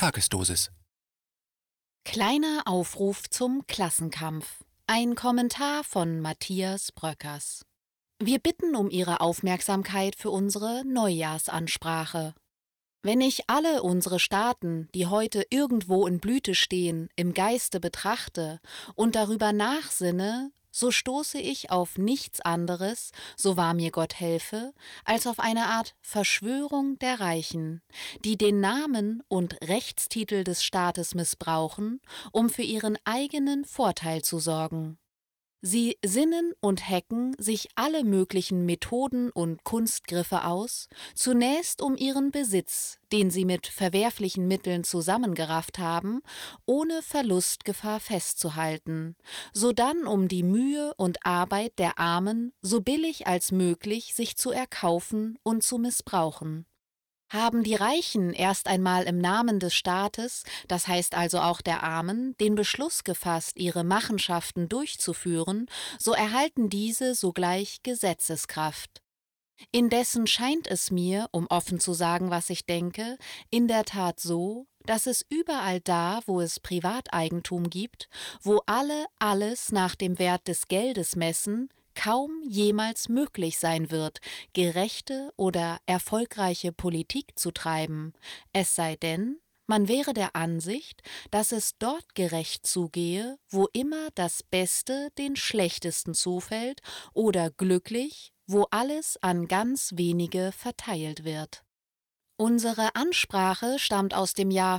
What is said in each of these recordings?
Tagesdosis. Kleiner Aufruf zum Klassenkampf. Ein Kommentar von Matthias Bröckers. Wir bitten um Ihre Aufmerksamkeit für unsere Neujahrsansprache. Wenn ich alle unsere Staaten, die heute irgendwo in Blüte stehen, im Geiste betrachte und darüber nachsinne, so stoße ich auf nichts anderes, so wahr mir Gott helfe, als auf eine Art Verschwörung der Reichen, die den Namen und Rechtstitel des Staates missbrauchen, um für ihren eigenen Vorteil zu sorgen. Sie sinnen und hacken sich alle möglichen Methoden und Kunstgriffe aus, zunächst um ihren Besitz, den sie mit verwerflichen Mitteln zusammengerafft haben, ohne Verlustgefahr festzuhalten, sodann um die Mühe und Arbeit der Armen so billig als möglich sich zu erkaufen und zu missbrauchen. Haben die Reichen erst einmal im Namen des Staates, das heißt also auch der Armen, den Beschluss gefasst, ihre Machenschaften durchzuführen, so erhalten diese sogleich Gesetzeskraft. Indessen scheint es mir, um offen zu sagen, was ich denke, in der Tat so, dass es überall da, wo es Privateigentum gibt, wo alle alles nach dem Wert des Geldes messen, kaum jemals möglich sein wird, gerechte oder erfolgreiche Politik zu treiben, es sei denn, man wäre der Ansicht, dass es dort gerecht zugehe, wo immer das Beste den Schlechtesten zufällt oder glücklich, wo alles an ganz wenige verteilt wird. Unsere Ansprache stammt aus dem Jahr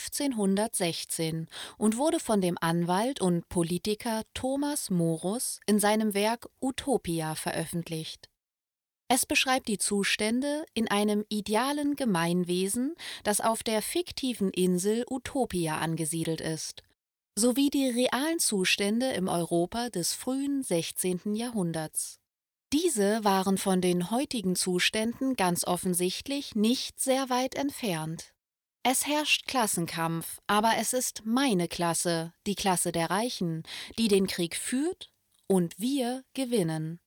1516 und wurde von dem Anwalt und Politiker Thomas Morus in seinem Werk Utopia veröffentlicht. Es beschreibt die Zustände in einem idealen Gemeinwesen, das auf der fiktiven Insel Utopia angesiedelt ist, sowie die realen Zustände im Europa des frühen 16. Jahrhunderts. Diese waren von den heutigen Zuständen ganz offensichtlich nicht sehr weit entfernt. Es herrscht Klassenkampf, aber es ist meine Klasse, die Klasse der Reichen, die den Krieg führt und wir gewinnen.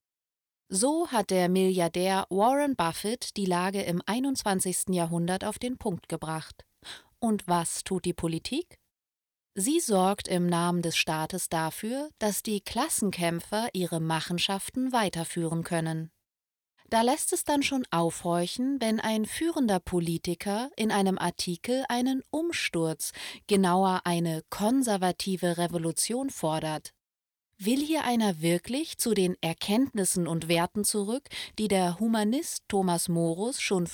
So hat der Milliardär Warren Buffett die Lage im 21. Jahrhundert auf den Punkt gebracht. Und was tut die Politik? Sie sorgt im Namen des Staates dafür, dass die Klassenkämpfer ihre Machenschaften weiterführen können. Da lässt es dann schon aufhorchen, wenn ein führender Politiker in einem Artikel einen Umsturz, genauer eine konservative Revolution fordert. Will hier einer wirklich zu den Erkenntnissen und Werten zurück, die der Humanist Thomas Morus schon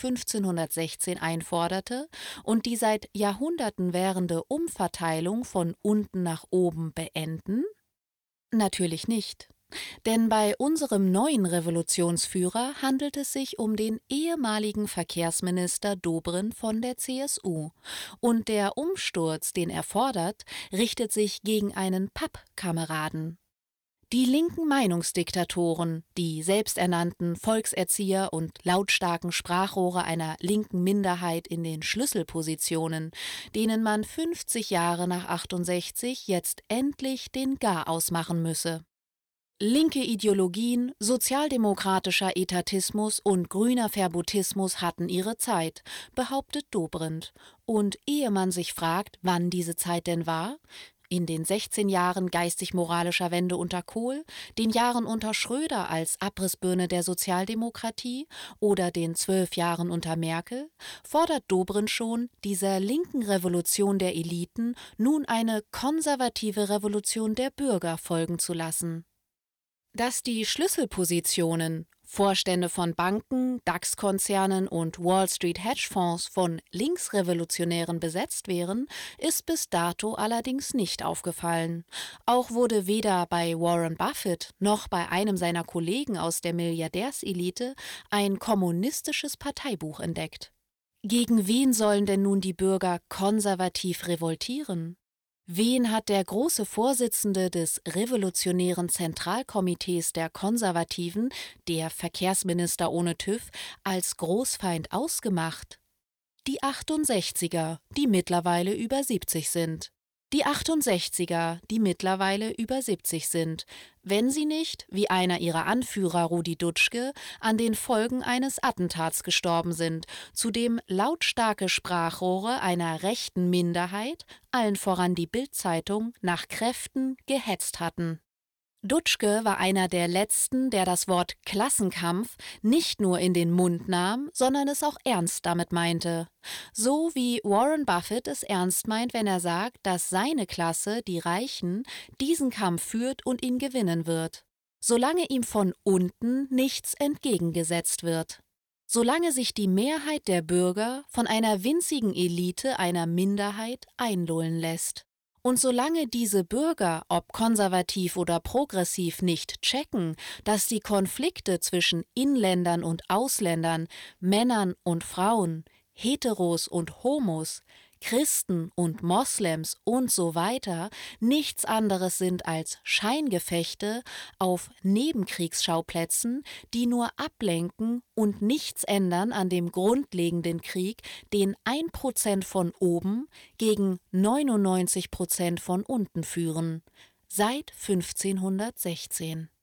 1516 einforderte und die seit Jahrhunderten währende Umverteilung von unten nach oben beenden? Natürlich nicht. Denn bei unserem neuen Revolutionsführer handelt es sich um den ehemaligen Verkehrsminister Dobrindt von der CSU. Und der Umsturz, den er fordert, richtet sich gegen einen Pappkameraden. Die linken Meinungsdiktatoren, die selbsternannten Volkserzieher und lautstarken Sprachrohre einer linken Minderheit in den Schlüsselpositionen, denen man 50 Jahre nach 68 jetzt endlich den Garaus machen müsse. Linke Ideologien, sozialdemokratischer Etatismus und grüner Verbotismus hatten ihre Zeit, behauptet Dobrindt. Und ehe man sich fragt, wann diese Zeit denn war, in den 16 Jahren geistig-moralischer Wende unter Kohl, den Jahren unter Schröder als Abrissbirne der Sozialdemokratie oder den 12 Jahren unter Merkel, fordert Dobrindt schon, dieser linken Revolution der Eliten nun eine konservative Revolution der Bürger folgen zu lassen. Dass die Schlüsselpositionen, Vorstände von Banken, DAX-Konzernen und Wall Street Hedgefonds von Linksrevolutionären besetzt wären, ist bis dato allerdings nicht aufgefallen. Auch wurde weder bei Warren Buffett noch bei einem seiner Kollegen aus der Milliardärselite ein kommunistisches Parteibuch entdeckt. Gegen wen sollen denn nun die Bürger konservativ revoltieren? Wen hat der große Vorsitzende des Revolutionären Zentralkomitees der Konservativen, der Verkehrsminister ohne TÜV, als Großfeind ausgemacht? Die 68er, die mittlerweile über 70 sind. Die 68er, die mittlerweile über 70 sind, wenn sie nicht, wie einer ihrer Anführer Rudi Dutschke, an den Folgen eines Attentats gestorben sind, zu dem lautstarke Sprachrohre einer rechten Minderheit, allen voran die Bild-Zeitung, nach Kräften gehetzt hatten. Dutschke war einer der letzten, der das Wort Klassenkampf nicht nur in den Mund nahm, sondern es auch ernst damit meinte. So wie Warren Buffett es ernst meint, wenn er sagt, dass seine Klasse, die Reichen, diesen Kampf führt und ihn gewinnen wird. Solange ihm von unten nichts entgegengesetzt wird. Solange sich die Mehrheit der Bürger von einer winzigen Elite einer Minderheit einlullen lässt. Und solange diese Bürger, ob konservativ oder progressiv, nicht checken, dass die Konflikte zwischen Inländern und Ausländern, Männern und Frauen, Heteros und Homos, Christen und Moslems und so weiter nichts anderes sind als Scheingefechte auf Nebenkriegsschauplätzen, die nur ablenken und nichts ändern an dem grundlegenden Krieg, den 1% von oben gegen 99% von unten führen, seit 1516.